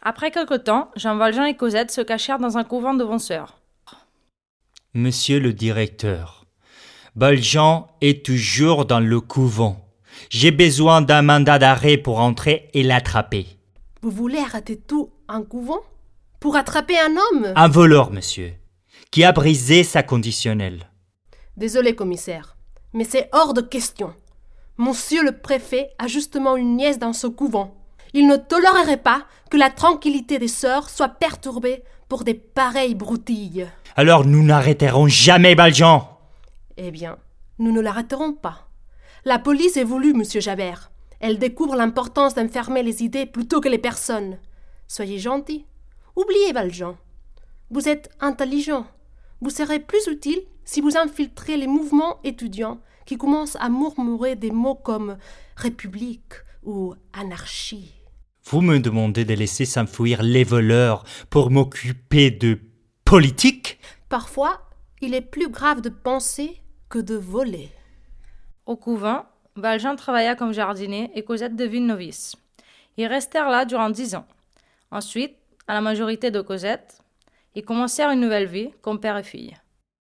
Après quelque temps, Jean Valjean et Cosette se cachèrent dans un couvent de bonnes sœurs. Monsieur le directeur, Valjean est toujours dans le couvent. J'ai besoin d'un mandat d'arrêt pour entrer et l'attraper. Vous voulez arrêter tout en couvent? Pour attraper un homme? Un voleur, monsieur, qui a brisé sa conditionnelle. Désolé, commissaire, mais c'est hors de question. Monsieur le préfet a justement une nièce dans ce couvent. Il ne tolérerait pas que la tranquillité des sœurs soit perturbée pour des pareilles broutilles. Alors nous n'arrêterons jamais Valjean. Eh bien, nous ne l'arrêterons pas. La police est voulue, monsieur Javert. Elle découvre l'importance d'enfermer les idées plutôt que les personnes. Soyez gentil. Oubliez Valjean. Vous êtes intelligent. Vous serez plus utile si vous infiltrez les mouvements étudiants qui commencent à murmurer des mots comme République ou anarchie. Vous me demandez de laisser s'enfuir les voleurs pour m'occuper de politique? Parfois, il est plus grave de penser que de voler. Au couvent, Valjean travailla comme jardinier et Cosette devint novice. Ils restèrent là durant 10 ans. Ensuite, à la majorité de Cosette, ils commencèrent une nouvelle vie comme père et fille.